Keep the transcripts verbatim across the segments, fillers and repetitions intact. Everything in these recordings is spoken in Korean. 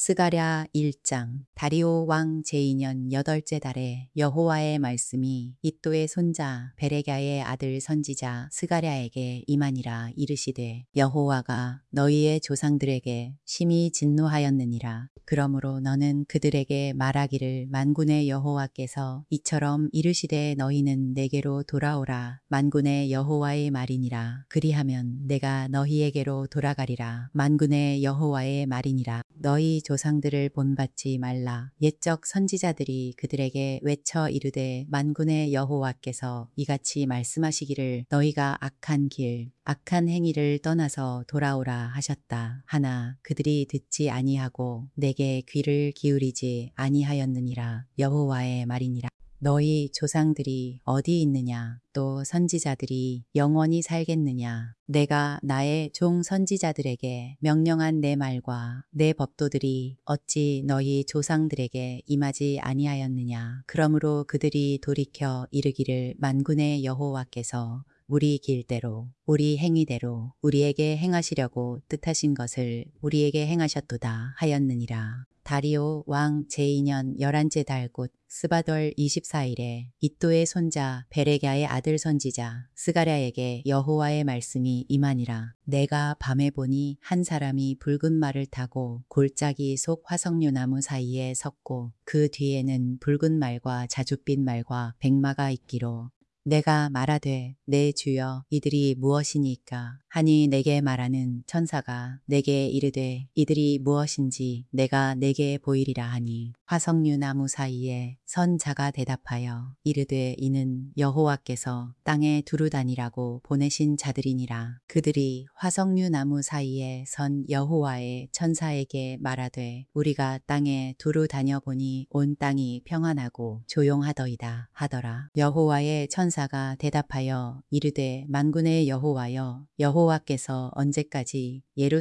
스가랴 일 장. 다리오 왕 제이 년 여덟째 달에 여호와의 말씀이 이또의 손자 베레랴의 아들 선지자 스가랴에게 임하니라. 이르시되 여호와가 너희의 조상들에게 심히 진노하였느니라. 그러므로 너는 그들에게 말하기를 만군의 여호와께서 이처럼 이르시되 너희는 내게로 돌아오라. 만군의 여호와의 말이니라. 그리하면 내가 너희에게로 돌아가리라. 만군의 여호와의 말이니라. 너희 조상들을 본받지 말라. 옛적 선지자들이 그들에게 외쳐 이르되 만군의 여호와께서 이같이 말씀하시기를 너희가 악한 길 악한 행위를 떠나서 돌아오라 하셨다. 하나 그들이 듣지 아니하고 내게 귀를 기울이지 아니하였느니라. 여호와의 말이니라. 너희 조상들이 어디 있느냐? 또 선지자들이 영원히 살겠느냐? 내가 나의 종 선지자들에게 명령한 내 말과 내 법도들이 어찌 너희 조상들에게 임하지 아니하였느냐? 그러므로 그들이 돌이켜 이르기를 만군의 여호와께서 우리 길대로 우리 행위대로 우리에게 행하시려고 뜻하신 것을 우리에게 행하셨도다 하였느니라. 다리오 왕 제이 년 열한째 달 곧 스바덜 이십사 일에 이또의 손자 베레랴의 아들 선지자 스가랴에게 여호와의 말씀이 임하니라. 내가 밤에 보니 한 사람이 붉은 말을 타고 골짜기 속 화석류나무 사이에 섰고 그 뒤에는 붉은 말과 자줏빛 말과 백마가 있기로 내가 말하되 내 주여 이들이 무엇이니까 하니 내게 말하는 천사가 내게 이르되 이들이 무엇인지 내가 내게 보이리라 하니 화석류 나무 사이에 선 자가 대답하여 이르되 이는 여호와께서 땅에 두루 다니라고 보내신 자들이니라. 그들이 화석류 나무 사이에 선 여호와의 천사에게 말하되 우리가 땅에 두루 다녀보니 온 땅이 평안하고 조용하더이다 하더라. 여호와의 천사가 대답하여 이르되 만군의 여호와여 여호와께서 언제까지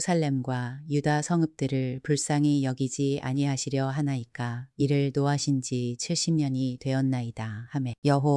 예루살렘과 유다 성읍들을 불쌍히 여기지 아니하시려 하나이까? 이를 노하신 지 칠십 년이 되었나이다 하매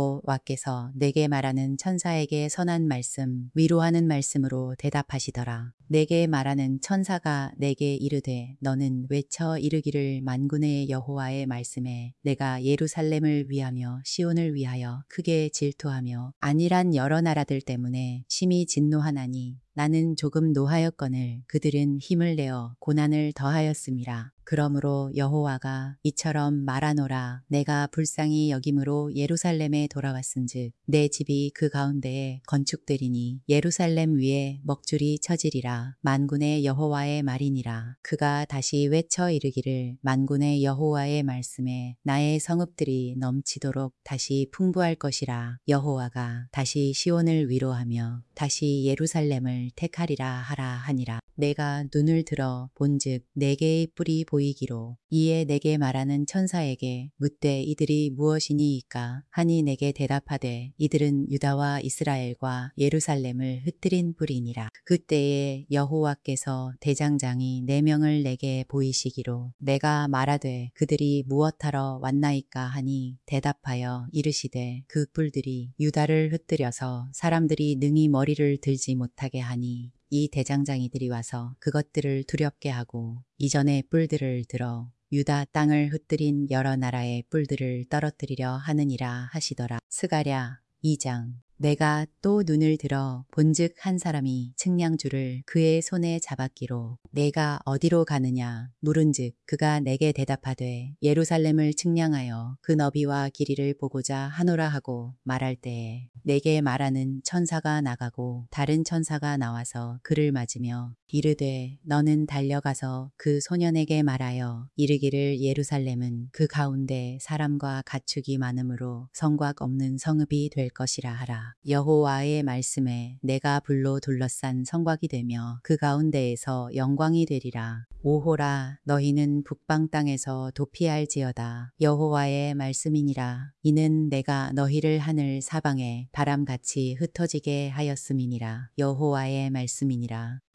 여호와께서 내게 말하는 천사에게 선한 말씀 위로하는 말씀으로 대답하시더라. 내게 말하는 천사가 내게 이르되 너는 외쳐 이르기를 만군의 여호와의 말씀에 내가 예루살렘을 위하며 시온을 위하여 크게 질투하며 안일한 여러 나라들 때문에 심히 진노하나니 나는 조금 노하였거늘 그들은 힘을 내어 고난을 더하였음이라. 그러므로 여호와가 이처럼 말하노라. 내가 불쌍히 여김으로 예루살렘에 돌아왔은즉 내 집이 그 가운데에 건축되리니 예루살렘 위에 먹줄이 쳐지리라. 만군의 여호와의 말이니라. 그가 다시 외쳐 이르기를 만군의 여호와의 말씀에 나의 성읍들이 넘치도록 다시 풍부할 것이라. 여호와가 다시 시온을 위로하며 다시 예루살렘을 택하리라 하라 하니라. 내가 눈을 들어 본즉 네 개의 뿔이 보이기로 이에 내게 말하는 천사에게 묻되 이들이 무엇이니이까 하니 내게 대답하되 이들은 유다와 이스라엘과 예루살렘을 흩뜨린 뿔이니라. 그때에 여호와께서 대장장이 네 명을 내게 보이시기로 내가 말하되 그들이 무엇하러 왔나이까 하니 대답하여 이르시되 그 뿔들이 유다를 흩뜨려서 사람들이 능히 머리를 들지 못하게 하니 이 대장장이들이 와서 그것들을 두렵게 하고 이전의 뿔들을 들어 유다 땅을 흩뜨린 여러 나라의 뿔들을 떨어뜨리려 하느니라 하시더라. 스가랴 이 장. 내가 또 눈을 들어 본즉 한 사람이 측량줄을 그의 손에 잡았기로 내가 어디로 가느냐 물은즉 그가 내게 대답하되 예루살렘을 측량하여 그 너비와 길이를 보고자 하노라 하고 말할 때에 내게 말하는 천사가 나가고 다른 천사가 나와서 그를 맞으며 이르되 너는 달려가서 그 소년에게 말하여 이르기를 예루살렘은 그 가운데 사람과 가축이 많으므로 성곽 없는 성읍이 될 것이라 하라. 여호와의 말씀에 내가 불로 둘러싼 성곽이 되며 그 가운데에서 영광이 되리라. 오호라 너희는 북방 땅에서 도피할지어다. 여호와의 말씀이니라. 이는 내가 너희를 하늘 사방에 바람같이 흩어지게 하였음이니라. 여호와의 말씀이니라.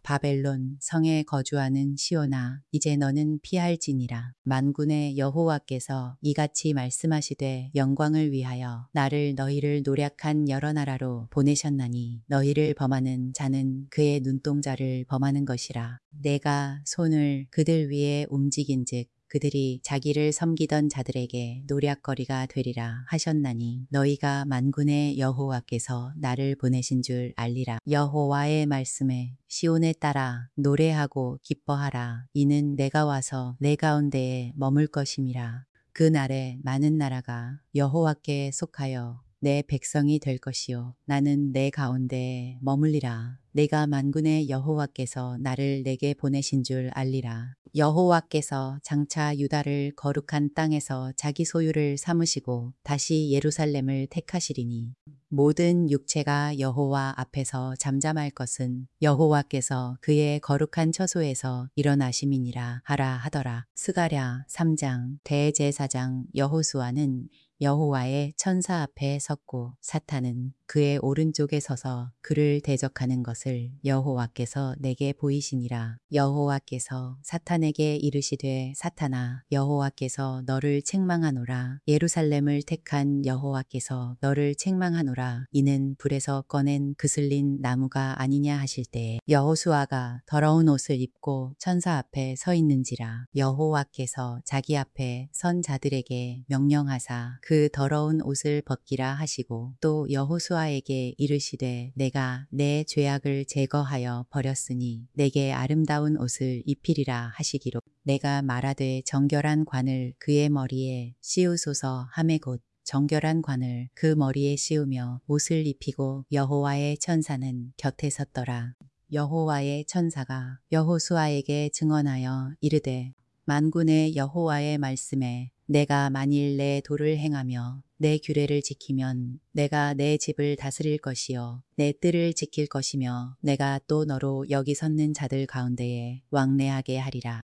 바벨론 성에 거주하는 시온아, 이제 너는 피할지니라. 만군의 여호와께서 이같이 말씀하시되 영광을 위하여 나를 너희를 노략한 여러 나라로 보내셨나니 너희를 범하는 자는 그의 눈동자를 범하는 것이라. 내가 손을 그들 위에 움직인즉 그들이 자기를 섬기던 자들에게 노략거리가 되리라 하셨나니 너희가 만군의 여호와께서 나를 보내신 줄 알리라. 여호와의 말씀에 시온에 따라 노래하고 기뻐하라. 이는 내가 와서 내 가운데에 머물 것임이라. 그 날에 많은 나라가 여호와께 속하여 내 백성이 될 것이요 나는 내 가운데에 머물리라. 내가 만군의 여호와께서 나를 내게 보내신 줄 알리라. 여호와께서 장차 유다를 거룩한 땅에서 자기 소유를 삼으시고 다시 예루살렘을 택하시리니 모든 육체가 여호와 앞에서 잠잠할 것은 여호와께서 그의 거룩한 처소에서 일어나심이니라 하라 하더라. 스가랴 삼 장. 대제사장 여호수아는 여호와의 천사 앞에 섰고 사탄은 그의 오른쪽에 서서 그를 대적하는 것을 여호와께서 내게 보이시니라. 여호와께서 사탄에게 이르시되 사탄아, 여호와께서 너를 책망하노라. 예루살렘을 택한 여호와께서 너를 책망하노라. 이는 불에서 꺼낸 그슬린 나무가 아니냐 하실 때에 여호수아가 더러운 옷을 입고 천사 앞에 서 있는지라. 여호와께서 자기 앞에 선 자들에게 명령하사 그 더러운 옷을 벗기라 하시고 또 여호수아에게 이르시되 내가 내 죄악을 제거하여 버렸으니 내게 아름다운 옷을 입히리라 하시기로 내가 말하되 정결한 관을 그의 머리에 씌우소서 하매 곧 정결한 관을 그 머리에 씌우며 옷을 입히고 여호와의 천사는 곁에 섰더라. 여호와의 천사가 여호수아에게 증언하여 이르되 만군의 여호와의 말씀에 내가 만일 내 도를 행하며 내 규례를 지키면 내가 내 집을 다스릴 것이요 내 뜰을 지킬 것이며 내가 또 너로 여기 섰는 자들 가운데에 왕래하게 하리라.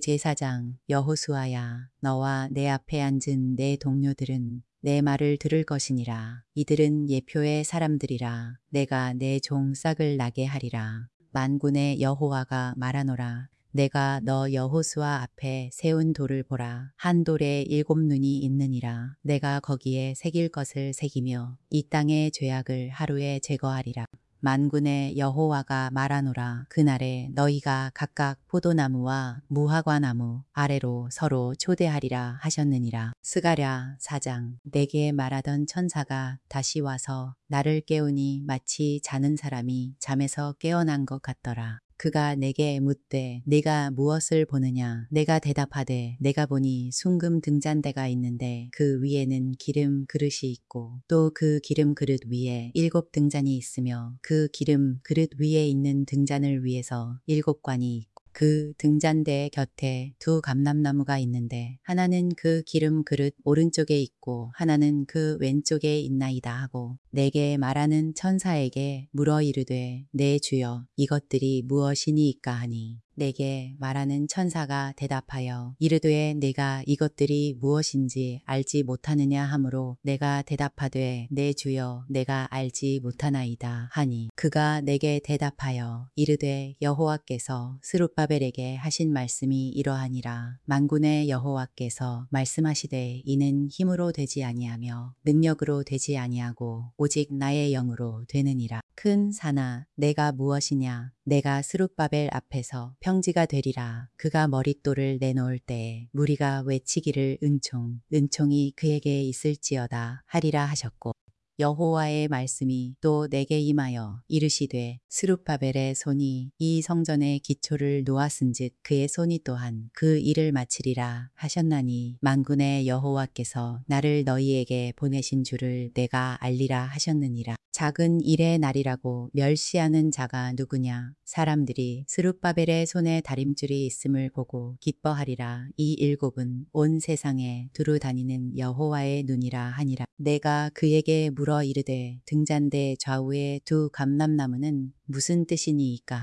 대제사장 여호수아야, 너와 내 앞에 앉은 내 동료들은 내 말을 들을 것이니라. 이들은 예표의 사람들이라. 내가 내 종 싹을 나게 하리라. 만군의 여호와가 말하노라. 내가 너 여호수아 앞에 세운 돌을 보라. 한 돌에 일곱 눈이 있느니라. 내가 거기에 새길 것을 새기며 이 땅의 죄악을 하루에 제거하리라. 만군의 여호와가 말하노라. 그날에 너희가 각각 포도나무와 무화과나무 아래로 서로 초대하리라 하셨느니라. 스가랴 사 장. 내게 말하던 천사가 다시 와서 나를 깨우니 마치 자는 사람이 잠에서 깨어난 것 같더라. 그가 내게 묻되 네가 무엇을 보느냐. 내가 대답하되 내가 보니 순금 등잔대가 있는데 그 위에는 기름 그릇이 있고 또 그 기름 그릇 위에 일곱 등잔이 있으며 그 기름 그릇 위에 있는 등잔을 위해서 일곱 관이 있고 그 등잔대 곁에 두 감람나무가 있는데 하나는 그 기름 그릇 오른쪽에 있고 하나는 그 왼쪽에 있나이다 하고 내게 말하는 천사에게 물어 이르되 내 주여 이것들이 무엇이니이까 하니 내게 말하는 천사가 대답하여 이르되 내가 이것들이 무엇인지 알지 못하느냐 하므로 내가 대답하되 내 주여 내가 알지 못하나이다 하니 그가 내게 대답하여 이르되 여호와께서 스룹바벨에게 하신 말씀이 이러하니라. 만군의 여호와께서 말씀하시되 이는 힘으로 되지 아니하며 능력으로 되지 아니하고 오직 나의 영으로 되느니라. 큰 산아, 내가 무엇이냐. 내가 스룹바벨 앞에서 평지가 되리라. 그가 머릿돌을 내놓을 때에 무리가 외치기를 은총, 은총이 그에게 있을지어다 하리라 하셨고 여호와의 말씀이 또 내게 임하여 이르시되 스룹바벨의 손이 이 성전의 기초를 놓았은즉 그의 손이 또한 그 일을 마치리라 하셨나니 만군의 여호와께서 나를 너희에게 보내신 줄을 내가 알리라 하셨느니라. 작은 일의 날이라고 멸시하는 자가 누구냐. 사람들이 스룹바벨의 손에 다림줄이 있음을 보고 기뻐하리라. 이 일곱은 온 세상에 두루 다니는 여호와의 눈이라 하니라. 내가 그에게 물어 이르되 등잔대 좌우의 두 감람나무는 무슨 뜻이니이까 하고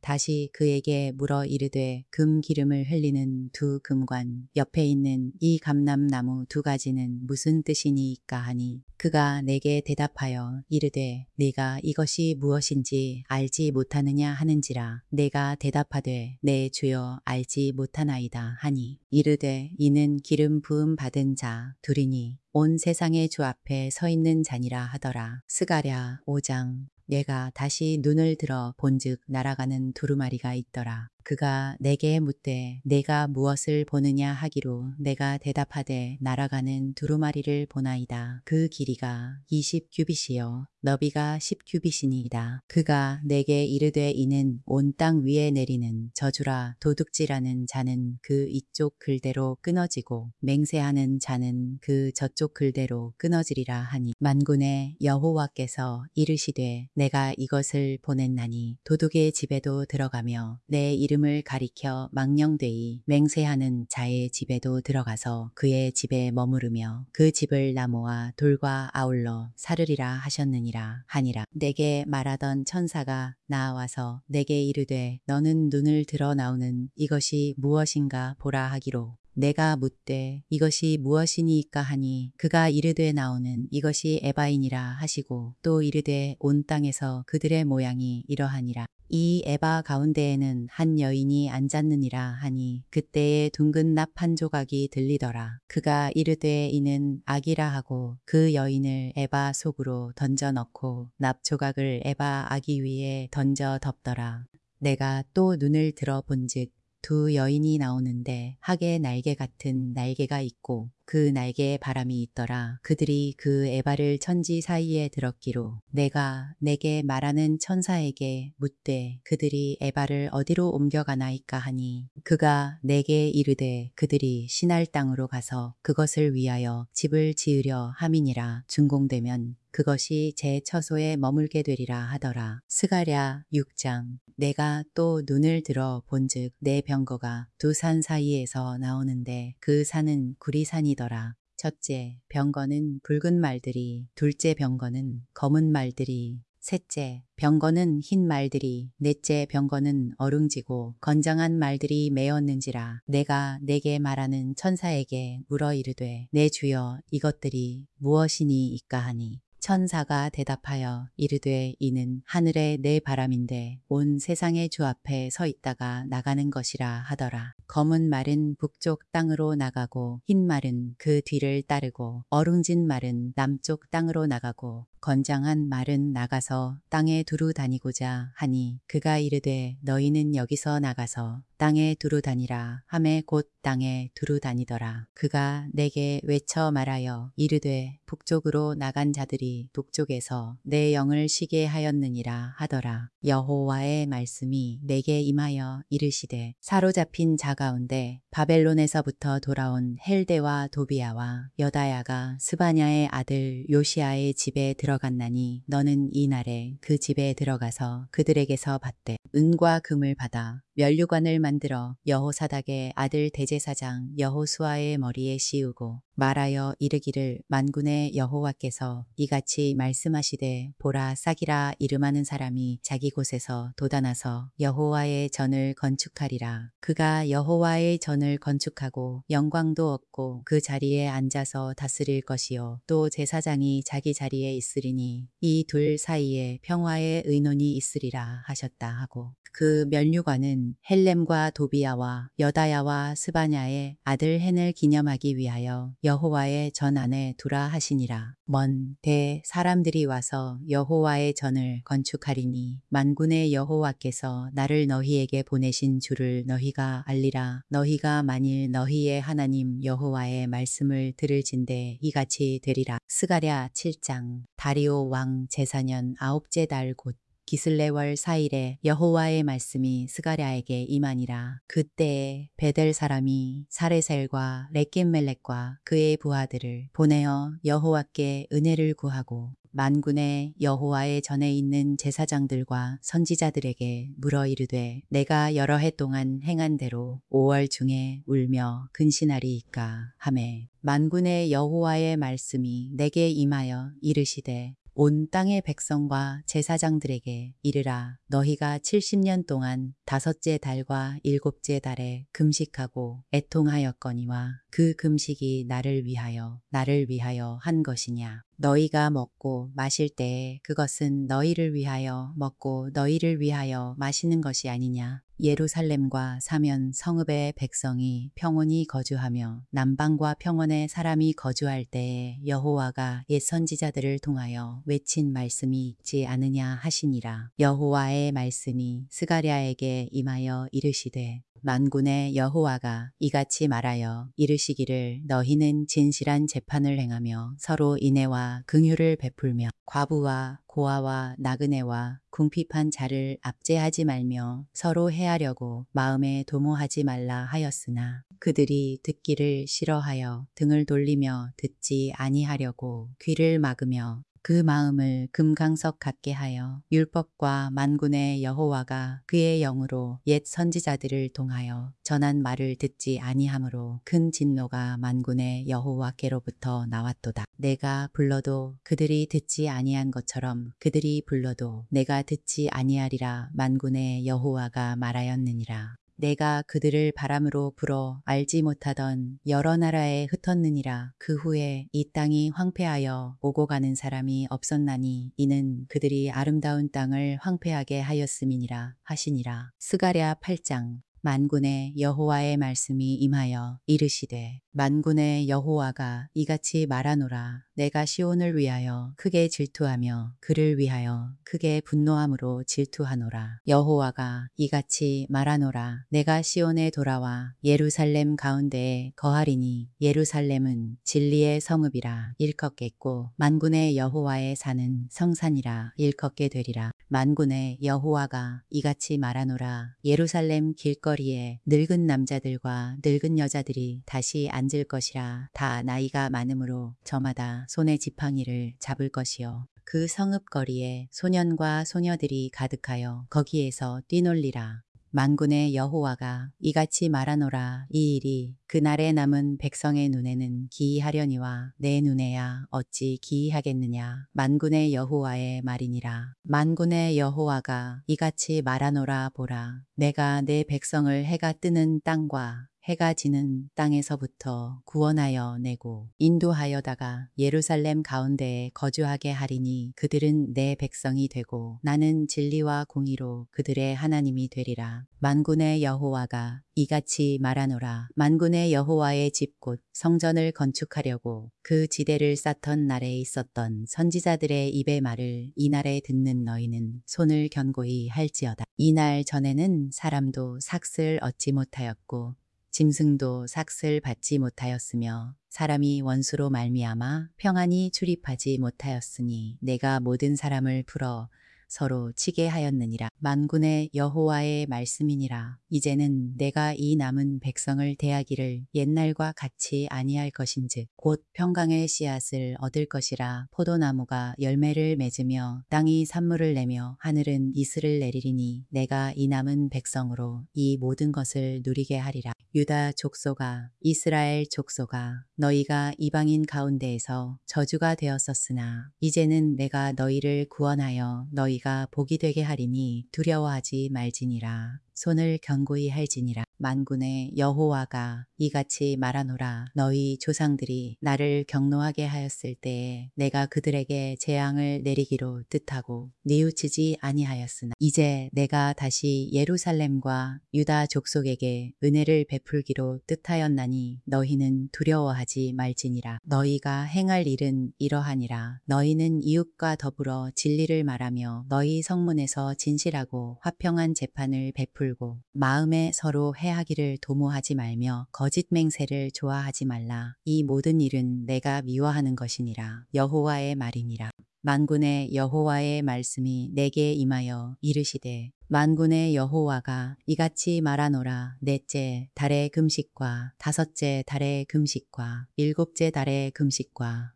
다시 그에게 물어 이르되 금 기름을 흘리는 두 금관 옆에 있는 이 감람나무 두 가지는 무슨 뜻이니이까 하니 그가 내게 대답하여 이르되 네가 이것이 무엇인지 알지 못하느냐 하는지라 내가 대답하되 내 주여 알지 못하나이다 하니 이르되 이는 기름 부음 받은 자 둘이니 온 세상의 주 앞에 서 있는 자니라 하더라. 스가랴 오 장. 내가 다시 눈을 들어 본즉 날아가는 두루마리가 있더라. 그가 내게 묻되 내가 무엇을 보느냐 하기로 내가 대답하되 날아가는 두루마리를 보나이다. 그 길이가 이십 규빗이요 너비가 십 규빗이니이다. 그가 내게 이르되 이는 온 땅 위에 내리는 저주라. 도둑질하는 자는 그 이쪽 글대로 끊어지고 맹세하는 자는 그 저쪽 글대로 끊어지리라 하니 만군의 여호와께서 이르시되 내가 이것을 보냈나니 도둑의 집에도 들어가며 내 이름을 가리켜 망령되이 맹세하는 자의 집에도 들어가서 그의 집에 머무르며 그 집을 나무와 돌과 아울러 사르리라 하셨느니라 하니라. 내게 말하던 천사가 나와서 내게 이르되 너는 눈을 들어 나오는 이것이 무엇인가 보라 하기로 내가 묻되 이것이 무엇이니이까 하니 그가 이르되 나오는 이것이 에바이니라 하시고 또 이르되 온 땅에서 그들의 모양이 이러하니라. 이 에바 가운데에는 한 여인이 앉았느니라 하니 그때에 둥근 납 한 조각이 들리더라. 그가 이르되 이는 악이라 하고 그 여인을 에바 속으로 던져 넣고 납 조각을 에바 아기 위에 던져 덮더라. 내가 또 눈을 들어 본즉 두 여인이 나오는데 학의 날개 같은 날개가 있고 그 날개에 바람이 있더라. 그들이 그 에바를 천지 사이에 들었기로 내가 내게 말하는 천사에게 묻되 그들이 에바를 어디로 옮겨가나이까 하니 그가 내게 이르되 그들이 시날 땅으로 가서 그것을 위하여 집을 지으려 함이니라. 준공되면 그것이 제 처소에 머물게 되리라 하더라. 스가랴 육 장. 내가 또 눈을 들어 본즉 내 병거가 두 산 사이에서 나오는데 그 산은 구리산이더라. 첫째 병거는 붉은 말들이, 둘째 병거는 검은 말들이, 셋째 병거는 흰 말들이, 넷째 병거는 어룽지고 건장한 말들이 메었는지라. 내가 내게 말하는 천사에게 물어 이르되 내 주여 이것들이 무엇이니이까 하니 천사가 대답하여 이르되 이는 하늘의 내 바람인데 온 세상의 주 앞에 서 있다가 나가는 것이라 하더라. 검은 말은 북쪽 땅으로 나가고 흰 말은 그 뒤를 따르고 어룽진 말은 남쪽 땅으로 나가고 건장한 말은 나가서 땅에 두루 다니고자 하니 그가 이르되 너희는 여기서 나가서 땅에 두루 다니라 하매 곧 땅에 두루 다니더라. 그가 내게 외쳐 말하여 이르되 북쪽으로 나간 자들이 북쪽에서 내 영을 쉬게 하였느니라 하더라. 여호와의 말씀이 내게 임하여 이르시되 사로잡힌 자 가운데 바벨론에서부터 돌아온 헬데와 도비아와 여다야가 스바냐의 아들 요시아의 집에 들어갔나니 너는 이날에 그 집에 들어가서 그들에게서 받되 은과 금을 받아 면류관을 만들어 여호사닥의 아들 대제사장 여호수아의 머리에 씌우고 말하여 이르기를 만군의 여호와께서 이같이 말씀하시되 보라 싹이라 이름하는 사람이 자기 곳에서 돋아나서 여호와의 전을 건축하리라. 그가 여호와의 전을 건축하고 영광도 얻고 그 자리에 앉아서 다스릴 것이요 또 제사장이 자기 자리에 있으리니 이 둘 사이에 평화의 의논이 있으리라 하셨다 하고 그 면류관은 헬렘과 도비아와 여다야와 스바냐의 아들 헨을 기념하기 위하여 여호와의 전 안에 두라 하시니라. 먼 대 사람들이 와서 여호와의 전을 건축하리니 만군의 여호와께서 나를 너희에게 보내신 줄을 너희가 알리라. 너희가 만일 너희의 하나님 여호와의 말씀을 들을진대 이같이 되리라. 스가랴 칠 장. 다리오 왕 제사 년 아홉째 달 곧 기슬레월 사 일에 여호와의 말씀이 스가랴에게 임하니라. 그때에 베델 사람이 사레셀과 레겜멜렉과 그의 부하들을 보내어 여호와께 은혜를 구하고 만군의 여호와의 전에 있는 제사장들과 선지자들에게 물어 이르되 내가 여러 해 동안 행한 대로 오월 중에 울며 근신하리이까 하매 만군의 여호와의 말씀이 내게 임하여 이르시되 온 땅의 백성과 제사장들에게 이르라. 너희가 칠십 년 동안 다섯째 달과 일곱째 달에 금식하고 애통하였거니와 그 금식이 나를 위하여 나를 위하여 한 것이냐. 너희가 먹고 마실 때에 그것은 너희를 위하여 먹고 너희를 위하여 마시는 것이 아니냐. 예루살렘과 사면 성읍의 백성이 평온히 거주하며 남방과 평원에 사람이 거주할 때에 여호와가 옛 선지자들을 통하여 외친 말씀이 있지 않으냐 하시니라. 여호와의 말씀이 스가랴에게 임하여 이르시되 만군의 여호와가 이같이 말하여 이르시기를 너희는 진실한 재판을 행하며 서로 인애와 긍휼을 베풀며 과부와 고아와 나그네와 궁핍한 자를 압제하지 말며 서로 해하려고 마음에 도모하지 말라 하였으나 그들이 듣기를 싫어하여 등을 돌리며 듣지 아니하려고 귀를 막으며 그 마음을 금강석 같게 하여 율법과 만군의 여호와가 그의 영으로 옛 선지자들을 통하여 전한 말을 듣지 아니하므로 큰 진노가 만군의 여호와께로부터 나왔도다. 내가 불러도 그들이 듣지 아니한 것처럼 그들이 불러도 내가 듣지 아니하리라. 만군의 여호와가 말하였느니라. 내가 그들을 바람으로 불어 알지 못하던 여러 나라에 흩었느니라. 그 후에 이 땅이 황폐하여 오고 가는 사람이 없었나니 이는 그들이 아름다운 땅을 황폐하게 하였음이니라 하시니라. 스가랴 팔 장. 만군의 여호와의 말씀이 임하여 이르시되 만군의 여호와가 이같이 말하노라. 내가 시온을 위하여 크게 질투하며 그를 위하여 크게 분노함으로 질투하노라. 여호와가 이같이 말하노라. 내가 시온에 돌아와 예루살렘 가운데에 거하리니 예루살렘은 진리의 성읍이라 일컫겠고 만군의 여호와의 산은 성산이라 일컫게 되리라. 만군의 여호와가 이같이 말하노라. 예루살렘 길거리에 늙은 남자들과 늙은 여자들이 다시 앉을 것이라. 다 나이가 많으므로 저마다 손에 지팡이를 잡을 것이요. 그 성읍거리에 소년과 소녀들이 가득하여 거기에서 뛰놀리라. 만군의 여호와가 이같이 말하노라. 이 일이 그날에 남은 백성의 눈에는 기이하려니와 내 눈에야 어찌 기이하겠느냐. 만군의 여호와의 말이니라. 만군의 여호와가 이같이 말하노라. 보라, 내가 내 백성을 해가 뜨는 땅과 해가 지는 땅에서부터 구원하여 내고 인도하여다가 예루살렘 가운데에 거주하게 하리니 그들은 내 백성이 되고 나는 진리와 공의로 그들의 하나님이 되리라. 만군의 여호와가 이같이 말하노라. 만군의 여호와의 집 곧 성전을 건축하려고 그 지대를 쌓던 날에 있었던 선지자들의 입의 말을 이날에 듣는 너희는 손을 견고히 할지어다. 이날 전에는 사람도 삭슬 얻지 못하였고 짐승도 삭슬 받지 못하였으며 사람이 원수로 말미암아 평안히 출입하지 못하였으니 내가 모든 사람을 풀어 서로 치게 하였느니라. 만군의 여호와의 말씀이니라. 이제는 내가 이 남은 백성을 대하기를 옛날과 같이 아니할 것인즉 곧 평강의 씨앗을 얻을 것이라. 포도나무가 열매를 맺으며 땅이 산물을 내며 하늘은 이슬을 내리리니 내가 이 남은 백성으로 이 모든 것을 누리게 하리라. 유다 족속아, 이스라엘 족속아, 너희가 이방인 가운데에서 저주가 되었었으나 이제는 내가 너희를 구원하여 너희가 복이 되게 하리니 두려워하지 말지니라. 손을 견고히 할지니라. 만군의 여호와가 이같이 말하노라. 너희 조상들이 나를 경노하게 하였을 때에 내가 그들에게 재앙을 내리기로 뜻하고 뉘우치지 아니하였으나 이제 내가 다시 예루살렘과 유다 족속에게 은혜를 베풀기로 뜻하였나니 너희는 두려워하지 말지니라. 너희가 행할 일은 이러하니라. 너희는 이웃과 더불어 진리를 말하며 너희 성문에서 진실하고 화평한 재판을 베풀 풀고 마음에 서로 해하기를 도모하지 말며 거짓 맹세를 좋아하지 말라. 이 모든 일은 내가 미워하는 것이니라. 여호와의 말이니라. 만군의 여호와의 말씀이 내게 임하여 이르시되 만군의 여호와가 이같이 말하노라. 넷째 달의 금식과 다섯째 달의 금식과 일곱째 달의 금식과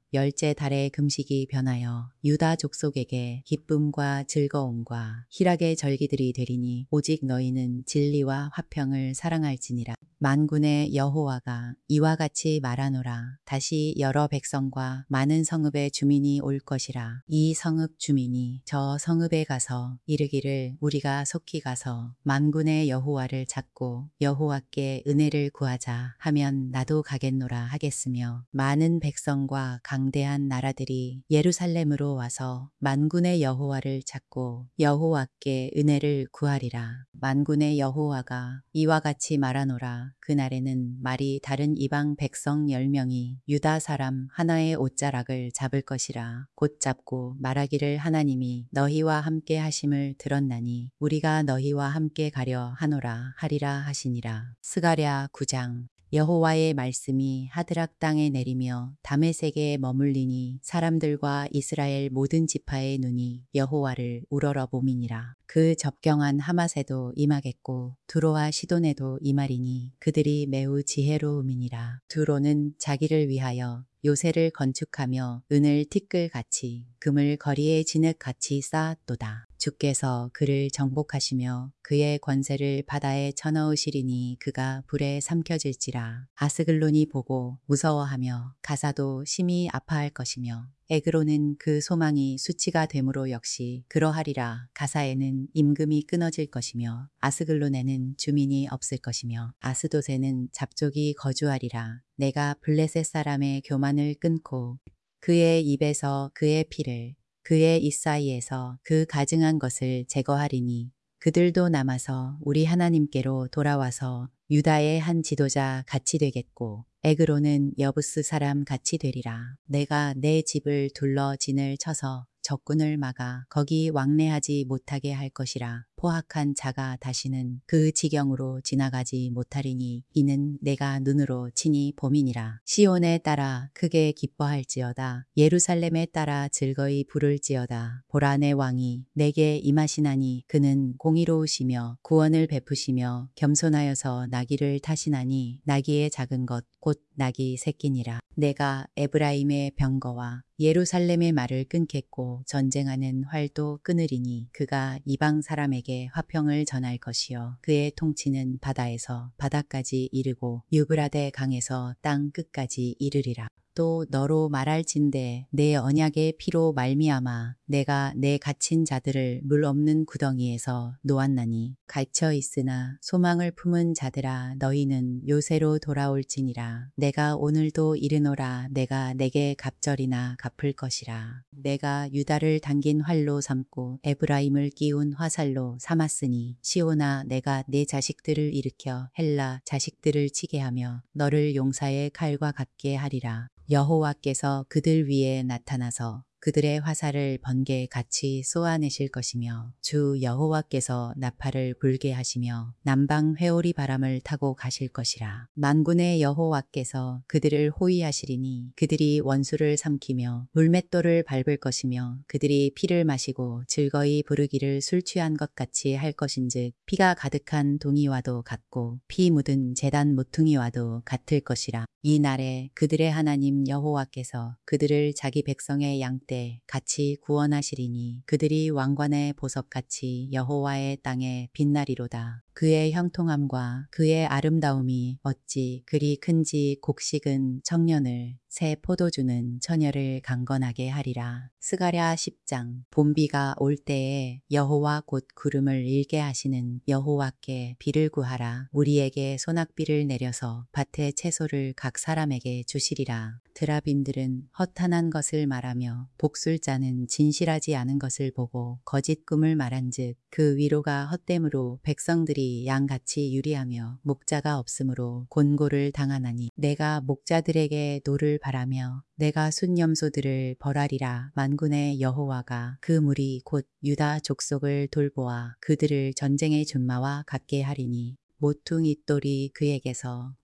열째 달의 금식이 변하여 유다 족속에게 기쁨과 즐거움과 희락의 절기들이 되리니 오직 너희는 진리와 화평을 사랑할지니라. 만군의 여호와가 이와 같이 말하노라. 다시 여러 백성과 많은 성읍의 주민이 올 것이라. 이 성읍 주민이 저 성읍에 가서 이르기를 우리가 속히 가서 만군의 여호와를 찾고 여호와께 은혜를 구하자 하면 나도 가겠노라 하겠으며, 많은 백성과 강대한 나라들이 예루살렘으로 와서 만군의 여호와를 찾고 여호와께 은혜를 구하리라. 만군의 여호와가 이와 같이 말하노라. 그날에는 말이 다른 이방 백성 열 명이 유다 사람 하나의 옷자락을 잡을 것이라. 곧 잡고 말하기를 하나님이 너희와 함께 하심을 들었나니 우리가 너희와 함께 가려 하노라 하리라 하시니라. 스가랴 구 장. 여호와의 말씀이 하드락 땅에 내리며 다메섹에 머물리니 사람들과 이스라엘 모든 지파의 눈이 여호와를 우러러봄이니라. 그 접경한 하맛에도 임하겠고 두로와 시돈에도 임하리니 그들이 매우 지혜로움이니라. 두로는 자기를 위하여 요새를 건축하며 은을 티끌같이 금을 거리에 진흙같이 쌓았도다. 주께서 그를 정복하시며 그의 권세를 바다에 쳐넣으시리니 그가 불에 삼켜질지라. 아스글론이 보고 무서워하며 가사도 심히 아파할 것이며 에그로는 그 소망이 수치가 되므로 역시 그러하리라. 가사에는 임금이 끊어질 것이며 아스글론에는 주민이 없을 것이며 아스돗에는 잡족이 거주하리라. 내가 블레셋 사람의 교만을 끊고 그의 입에서 그의 피를 그의 입 사이에서 그 가증한 것을 제거하리니 그들도 남아서 우리 하나님께로 돌아와서 유다의 한 지도자 같이 되겠고 에그로는 여부스 사람 같이 되리라. 내가 내 집을 둘러 진을 쳐서 적군을 막아 거기 왕래하지 못하게 할 것이라. 포악한 자가 다시는 그 지경으로 지나가지 못하리니 이는 내가 눈으로 친히 봄이니라. 시온에 따라 크게 기뻐할지어다. 예루살렘에 따라 즐거이 부를지어다. 보라, 내 왕이 내게 임하시나니 그는 공의로우시며 구원을 베푸시며 겸손하여서 나귀를 타시나니 나귀의 작은 것 곧 나귀 새끼니라. 내가 에브라임의 병거와 예루살렘의 말을 끊겠고 전쟁하는 활도 끊으리니 그가 이방 사람에게 화평을 전할 것이요 그의 통치는 바다에서 바다까지 이르고 유브라데 강에서 땅 끝까지 이르리라. 또 너로 말할진대 내 언약의 피로 말미암아 내가 내 갇힌 자들을 물 없는 구덩이에서 놓았나니 갇혀 있으나 소망을 품은 자들아 너희는 요새로 돌아올지니라. 내가 오늘도 이르노라. 내가 내게 갑절이나 갚을 것이라. 내가 유다를 당긴 활로 삼고 에브라임을 끼운 화살로 삼았으니 시온아 내가 네 자식들을 일으켜 헬라 자식들을 치게 하며 너를 용사의 칼과 같게 하리라. 여호와께서 그들 위에 나타나서 그들의 화살을 번개 같이 쏘아내실 것이며 주 여호와께서 나팔을 불게 하시며 남방 회오리 바람을 타고 가실 것이라. 만군의 여호와께서 그들을 호위하시리니 그들이 원수를 삼키며 물맷돌을 밟을 것이며 그들이 피를 마시고 즐거이 부르기를 술 취한 것 같이 할 것인즉 피가 가득한 동이와도 같고 피 묻은 제단 모퉁이와도 같을 것이라. 이 날에 그들의 하나님 여호와께서 그들을 자기 백성의 양 때 같이 구원하시리니 그들이 왕관의 보석같이 여호와의 땅에 빛나리로다. 그의 형통함과 그의 아름다움이 어찌 그리 큰지 곡식은 청년을 새 포도주는 처녀를 강건하게 하리라. 스가랴 십 장. 봄비가 올 때에 여호와 곧 구름을 일게 하시는 여호와께 비를 구하라. 우리에게 소낙비를 내려서 밭의 채소를 각 사람에게 주시리라. 드라빈들은 허탄한 것을 말하며 복술자는 진실하지 않은 것을 보고 거짓 꿈을 말한즉 그 위로가 헛됨으로 백성들이 양같이 유리하며 목자가 없으므로 곤고를 당하나니 내가 목자들에게 노를 바라며 내가 순염소들을 벌하리라. 만군의 여호와가 그 무리 곧 유다 족속을 돌보아 그들을 전쟁의 준마와 같게 하리니 모퉁이 돌이 그에게서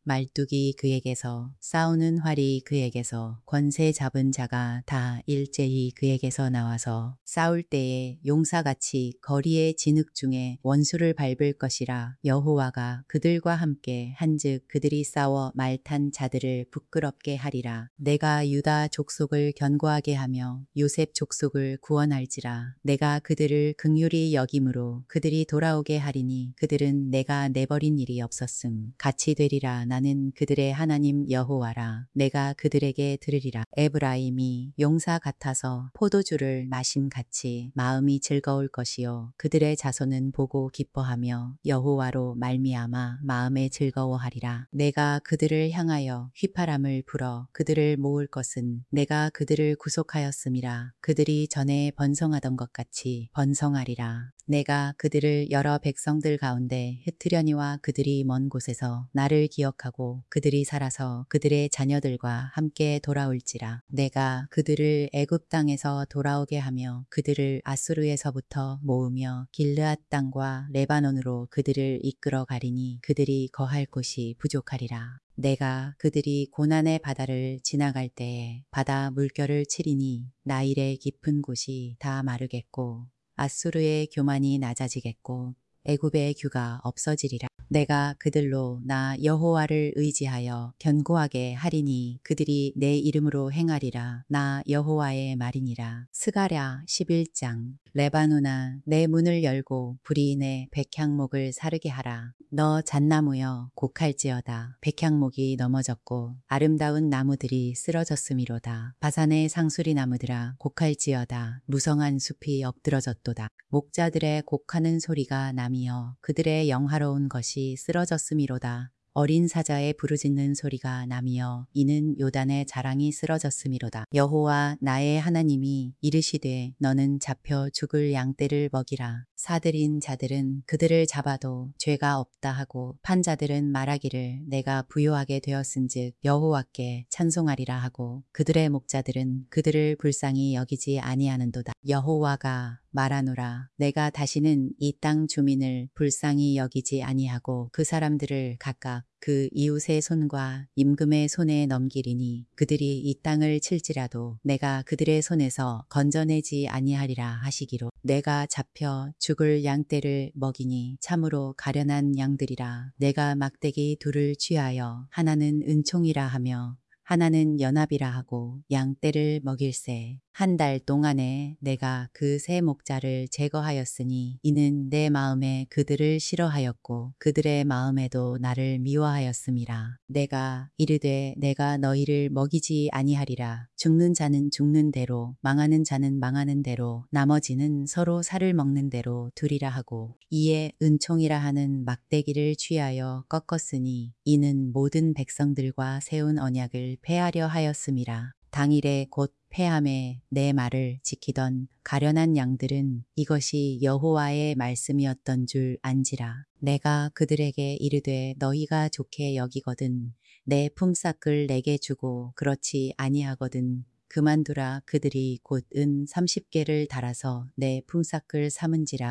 말뚝이 그에게서, 싸우는 활이 그에게서, 권세 잡은 자가 다 일제히 그에게서 나와서 싸울 때에 용사같이 거리의 진흙 중에 원수를 밟을 것이라. 여호와가 그들과 함께 한즉 그들이 싸워 말탄 자들을 부끄럽게 하리라. 내가 유다 족속을 견고하게 하며 요셉 족속을 구원할지라. 내가 그들을 긍휼히 여김으로 그들이 돌아오게 하리니 그들은 내가 내버린 일이 없었음. 같이 되리라. 나는 그들의 하나님 여호와라. 내가 그들에게 들으리라. 에브라임이 용사 같아서 포도주를 마심 같이 마음이 즐거울 것이요 그들의 자손은 보고 기뻐하며 여호와로 말미암아 마음에 즐거워하리라. 내가 그들을 향하여 휘파람을 불어 그들을 모을 것은 내가 그들을 구속하였음이라. 그들이 전에 번성하던 것 같이 번성하리라. 내가 그들을 여러 백성들 가운데 흩으려니와 그들이 먼 곳에서 나를 기억하고 그들이 살아서 그들의 자녀들과 함께 돌아올지라. 내가 그들을 애굽 땅에서 돌아오게 하며 그들을 아수르에서부터 모으며 길르앗 땅과 레바논으로 그들을 이끌어 가리니 그들이 거할 곳이 부족하리라. 내가 그들이 고난의 바다를 지나갈 때에 바다 물결을 치리니 나일의 깊은 곳이 다 마르겠고 아수르의 교만이 낮아지겠고 애굽의 규가 없어지리라. 내가 그들로 나 여호와를 의지하여 견고하게 하리니 그들이 내 이름으로 행하리라. 나 여호와의 말이니라. 스가랴 십일 장. 레바논아 내 문을 열고 불이 내 백향목을 사르게 하라. 너 잣나무여 곡할지어다. 백향목이 넘어졌고 아름다운 나무들이 쓰러졌음이로다. 바산의 상수리 나무들아 곡할지어다. 무성한 숲이 엎드러졌도다. 목자들의 곡하는 소리가 남이여 그들의 영화로운 것이 쓰러졌음이로다. 어린 사자의 부르짖는 소리가 남이여 이는 요단의 자랑이 쓰러졌음이로다. 여호와 나의 하나님이 이르시되 너는 잡혀 죽을 양떼를 먹이라. 사들인 자들은 그들을 잡아도 죄가 없다 하고 판자들은 말하기를 내가 부요하게 되었은즉 여호와께 찬송하리라 하고 그들의 목자들은 그들을 불쌍히 여기지 아니하는도다. 여호와가 말하노라. 내가 다시는 이 땅 주민을 불쌍히 여기지 아니하고 그 사람들을 각각 그 이웃의 손과 임금의 손에 넘기리니 그들이 이 땅을 칠지라도 내가 그들의 손에서 건져내지 아니하리라 하시기로. 내가 잡혀 죽을 양떼를 먹이니 참으로 가련한 양들이라. 내가 막대기 둘을 취하여 하나는 은총이라 하며 하나는 연합이라 하고 양떼를 먹일세. 한 달 동안에 내가 그 세 목자를 제거하였으니 이는 내 마음에 그들을 싫어하였고 그들의 마음에도 나를 미워하였음이라. 내가 이르되 내가 너희를 먹이지 아니하리라. 죽는 자는 죽는 대로 망하는 자는 망하는 대로 나머지는 서로 살을 먹는 대로 두리라 하고 이에 은총이라 하는 막대기를 취하여 꺾었으니 이는 모든 백성들과 세운 언약을 폐하려 하였음이라. 당일에 곧 폐함에 내 말을 지키던 가련한 양들은 이것이 여호와의 말씀이었던 줄 안지라. 내가 그들에게 이르되 너희가 좋게 여기거든 내 품삯을 내게 주고 그렇지 아니하거든 그만두라. 그들이 곧 은 삼십 개를 달아서 내 품삯을 삼은지라.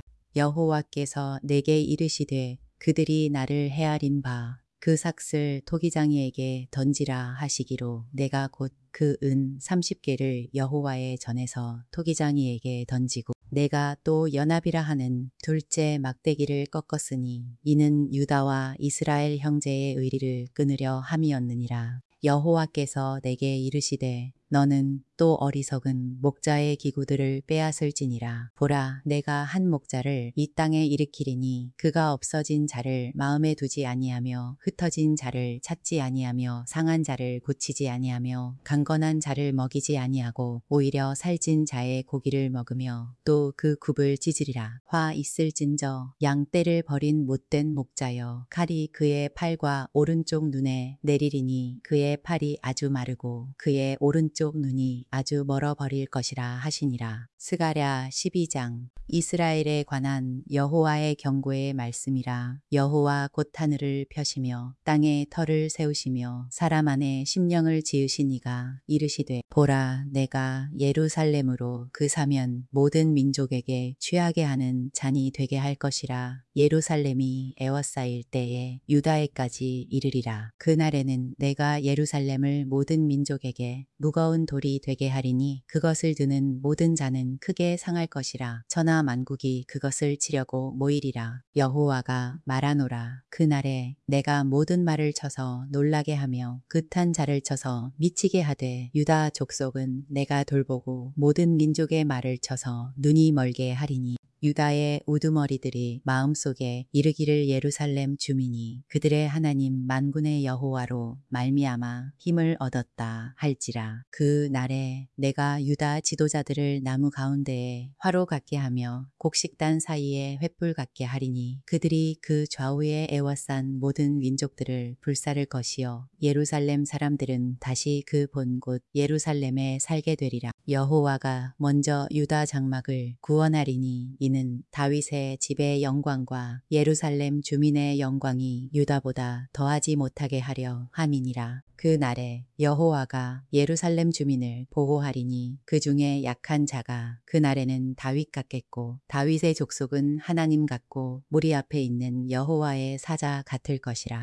여호와께서 내게 이르시되 그들이 나를 헤아린 바 그 삭슬 토기장이에게 던지라 하시기로 내가 곧 그 은 삼십 개를 여호와의 전에서 토기장이에게 던지고 내가 또 연합이라 하는 둘째 막대기를 꺾었으니 이는 유다와 이스라엘 형제의 의리를 끊으려 함이었느니라. 여호와께서 내게 이르시되 너는 또 어리석은 목자의 기구들을 빼앗을지니라. 보라 내가 한 목자를 이 땅에 일으키리니 그가 없어진 자를 마음에 두지 아니하며 흩어진 자를 찾지 아니하며 상한 자를 고치지 아니하며 강건한 자를 먹이지 아니하고 오히려 살찐 자의 고기를 먹으며 또 그 굽을 찢으리라. 화 있을진저 양떼를 버린 못된 목자여 칼이 그의 팔과 오른쪽 눈에 내리리니 그의 팔이 아주 마르고 그의 오른쪽 그쪽 눈이 아주 멀어버릴 것이라 하시니라. 스가랴 십이 장. 이스라엘에 관한 여호와의 경고의 말씀이라. 여호와 곧 하늘을 펴시며 땅에 터를 세우시며 사람 안에 심령을 지으신 이가 이르시되 보라 내가 예루살렘으로 그 사면 모든 민족에게 취하게 하는 잔이 되게 할 것이라. 예루살렘이 에워싸일 때에 유다에까지 이르리라. 그날에는 내가 예루살렘을 모든 민족에게 무거운 돌이 되게 하리니 그것을 드는 모든 자는 크게 상할 것이라. 천하 만국이 그것을 치려고 모이리라. 여호와가 말하노라. 그날에 내가 모든 말을 쳐서 놀라게 하며 극한 자를 쳐서 미치게 하되 유다 족속은 내가 돌보고 모든 민족의 말을 쳐서 눈이 멀게 하리니 유다의 우두머리들이 마음속에 이르기를 예루살렘 주민이 그들의 하나님 만군의 여호와로 말미암아 힘을 얻었다 할지라. 그 날에 내가 유다 지도자들을 나무 가운데에 화로 같게 하며 곡식단 사이에 횃불 같게 하리니 그들이 그 좌우에 에워싼 모든 민족들을 불사를 것이요 예루살렘 사람들은 다시 그 본 곳 예루살렘에 살게 되리라. 여호와가 먼저 유다 장막을 구원하리니 이는 다윗의 집의 영광과 예루살렘 주민의 영광이 유다보다 더하지 못하게 하려 함이니라. 그 날에 여호와가 예루살렘 주민을 보호하리니 그 중에 약한 자가 그 날에는 다윗 같겠고 다윗의 족속은 하나님 같고 무리 앞에 있는 여호와의 사자 같을 것이라.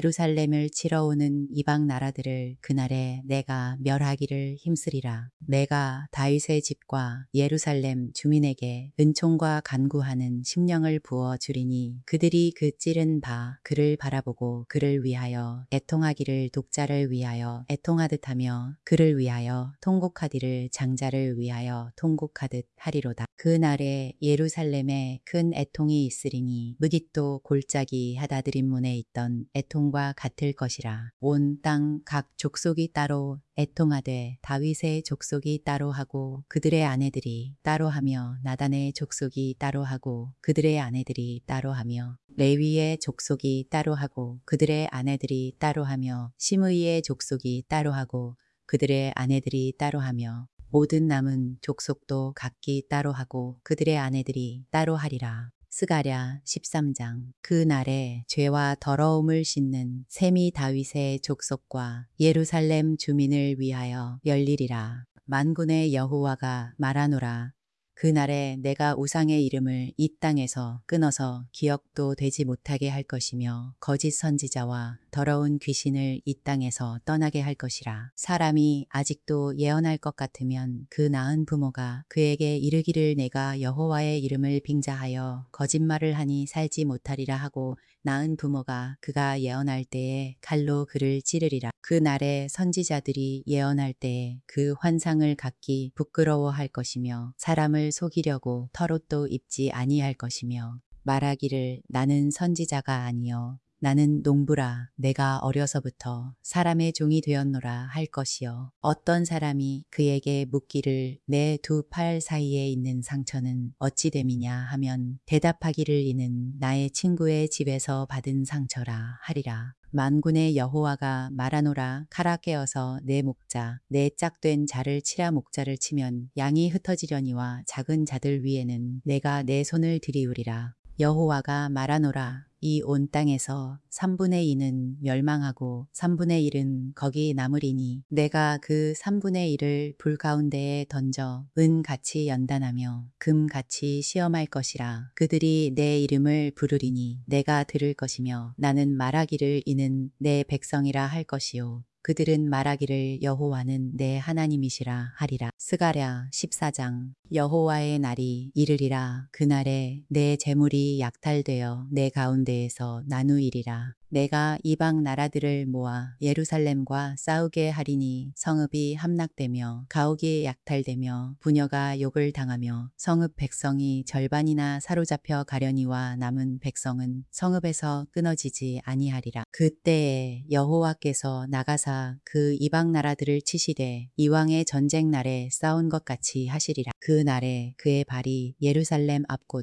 예루살렘을 치러 오는 이방 나라들을 그날에 내가 멸하기를 힘쓰리라. 내가 다윗의 집과 예루살렘 주민에게 은총과 간구하는 심령을 부어 주리니 그들이 그 찌른 바 그를 바라보고 그를 위하여 애통하기를 독자를 위하여 애통하듯 하며 그를 위하여 통곡하기를 장자를 위하여 통곡하듯 하리로다. 그날에 예루살렘에 큰 애통이 있으리니 무깃도 골짜기 하다드림문에 있던 애통과 같을 것이라. 온 땅 각 족속이 따로 애통하되 다윗의 족속이 따로 하고 그들의 아내들이 따로 하며 나단의 족속이 따로 하고 그들의 아내들이 따로 하며 레위의 족속이 따로 하고 그들의 아내들이 따로 하며 시므이의 족속이 따로 하고 그들의 아내들이 따로 하며 모든 남은 족속도 각기 따로 하고 그들의 아내들이 따로 하리라. 스가랴 십삼 장. 그 날에 죄와 더러움을 씻는 셈이 다윗의 족속과 예루살렘 주민을 위하여 열리리라. 만군의 여호와가 말하노라. 그날에 내가 우상의 이름을 이 땅에서 끊어서 기억도 되지 못하게 할 것이며 거짓 선지자와 더러운 귀신을 이 땅에서 떠나게 할 것이라. 사람이 아직도 예언할 것 같으면 그 낳은 부모가 그에게 이르기를 내가 여호와의 이름을 빙자하여 거짓말을 하니 살지 못하리라 하고 낳은 부모가 그가 예언할 때에 칼로 그를 찌르리라. 그 날에 선지자들이 예언할 때에 그 환상을 갖기 부끄러워할 것이며 사람을 속이려고 털옷도 입지 아니할 것이며 말하기를 나는 선지자가 아니요 나는 농부라 내가 어려서부터 사람의 종이 되었노라 할 것이요. 어떤 사람이 그에게 묻기를 내 두 팔 사이에 있는 상처는 어찌 됨이냐 하면 대답하기를 이는 나의 친구의 집에서 받은 상처라 하리라. 만군의 여호와가 말하노라. 칼아 깨어서 내 목자 내 짝된 자를 치라. 목자를 치면 양이 흩어지려니와 작은 자들 위에는 내가 내 손을 들이우리라. 여호와가 말하노라. 이 온 땅에서 삼분의 이는 멸망하고 삼분의 일은 거기 남으리니 내가 그 삼분의 일을 불 가운데에 던져 은같이 연단하며 금같이 시험할 것이라. 그들이 내 이름을 부르리니 내가 들을 것이며 나는 말하기를 이는 내 백성이라 할 것이요 그들은 말하기를 여호와는 내 하나님이시라 하리라. 스가랴 십사 장. 여호와의 날이 이르리라. 그날에 내 재물이 약탈되어 내 가운데에서 나누이리라. 내가 이방 나라들을 모아 예루살렘과 싸우게 하리니 성읍이 함락되며 가옥이 약탈되며 부녀가 욕을 당하며 성읍 백성이 절반이나 사로잡혀 가려니와 남은 백성은 성읍에서 끊어지지 아니하리라. 그때에 여호와께서 나가사 그 이방 나라들을 치시되 이왕의 전쟁 날에 싸운 것 같이 하시리라. 그 날에 그의 발이 예루살렘 앞곳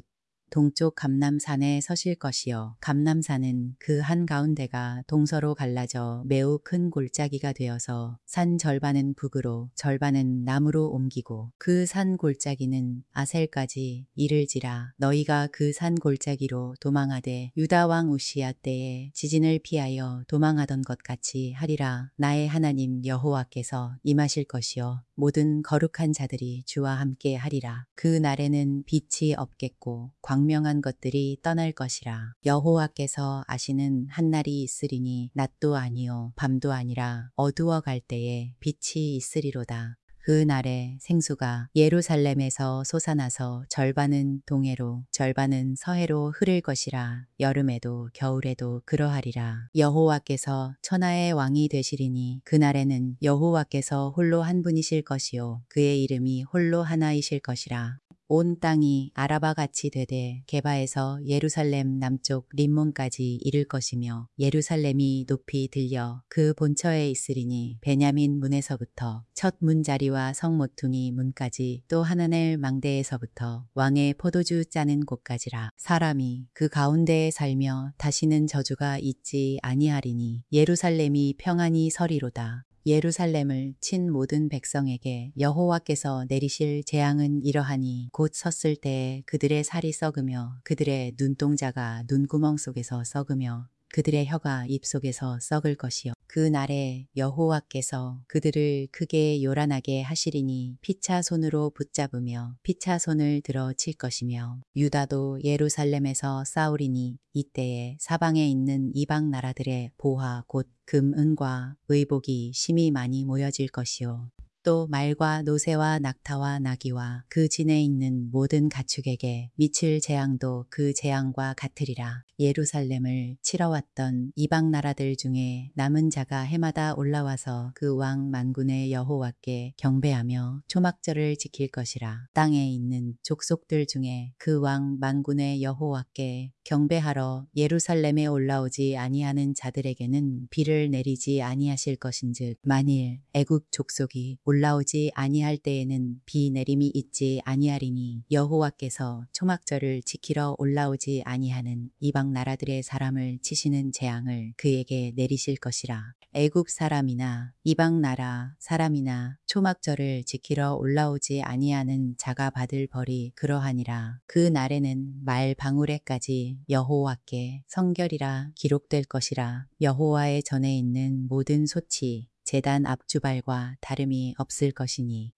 동쪽 감람산에 서실 것이요 감람산은 그 한가운데가 동서로 갈라져 매우 큰 골짜기가 되어서 산 절반은 북으로 절반은 남으로 옮기고 그 산 골짜기는 아셀까지 이를지라. 너희가 그 산 골짜기로 도망하되 유다 왕 우시야 때에 지진을 피하여 도망하던 것 같이 하리라. 나의 하나님 여호와께서 임하실 것이요 모든 거룩한 자들이 주와 함께 하리라. 그 날에는 빛이 없겠고 광명한 것들이 떠날 것이라. 여호와께서 아시는 한 날이 있으리니 낮도 아니요 밤도 아니라 어두워 갈 때에 빛이 있으리로다. 그 날에 생수가 예루살렘에서 솟아나서 절반은 동해로 절반은 서해로 흐를 것이라. 여름에도 겨울에도 그러하리라. 여호와께서 천하의 왕이 되시리니 그날에는 여호와께서 홀로 한 분이실 것이요 그의 이름이 홀로 하나이실 것이라. 온 땅이 아라바 같이 되되 게바에서 예루살렘 남쪽 림몬까지 이를 것이며 예루살렘이 높이 들려 그 본처에 있으리니 베냐민 문에서부터 첫 문자리와 성 모퉁이 문까지 또 하나넬 망대에서부터 왕의 포도주 짜는 곳까지라. 사람이 그 가운데에 살며 다시는 저주가 있지 아니하리니 예루살렘이 평안히 서리로다. 예루살렘을 친 모든 백성에게 여호와께서 내리실 재앙은 이러하니 곧 섰을 때에 그들의 살이 썩으며 그들의 눈동자가 눈구멍 속에서 썩으며 그들의 혀가 입 속에서 썩을 것이요 그 날에 여호와께서 그들을 크게 요란하게 하시리니 피차 손으로 붙잡으며 피차 손을 들어 칠 것이며 유다도 예루살렘에서 싸우리니 이때에 사방에 있는 이방 나라들의 보화 곧 금, 은과 의복이 심히 많이 모여질 것이요 또 말과 노새와 낙타와 나귀와 그 진에 있는 모든 가축에게 미칠 재앙도 그 재앙과 같으리라. 예루살렘을 치러 왔던 이방 나라들 중에 남은 자가 해마다 올라와서 그 왕 만군의 여호와께 경배하며 초막절을 지킬 것이라. 땅에 있는 족속들 중에 그 왕 만군의 여호와께 경배하러 예루살렘에 올라오지 아니하는 자들에게는 비를 내리지 아니하실 것인즉 만일 애굽 족속이 올라오지 아니할 때에는 비 내림이 있지 아니하리니 여호와께서 초막절을 지키러 올라오지 아니하는 이방 나라들의 사람을 치시는 재앙을 그에게 내리실 것이라. 애굽 사람이나 이방 나라 사람이나 초막절을 지키러 올라오지 아니하는 자가 받을 벌이 그러하니라. 그 날에는 말 방울에까지 여호와께 성결이라 기록될 것이라. 여호와의 전에 있는 모든 소치 제단 앞주발과 다름이 없을 것이니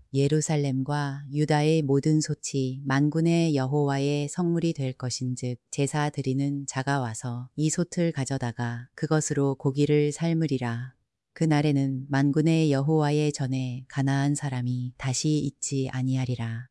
예루살렘과 유다의 모든 소치 만군의 여호와의 성물이 될 것인즉 제사 드리는 자가 와서 이 솥을 가져다가 그것으로 고기를 삶으리라. 그날에는 만군의 여호와의 전에 가나안 사람이 다시 있지 아니하리라.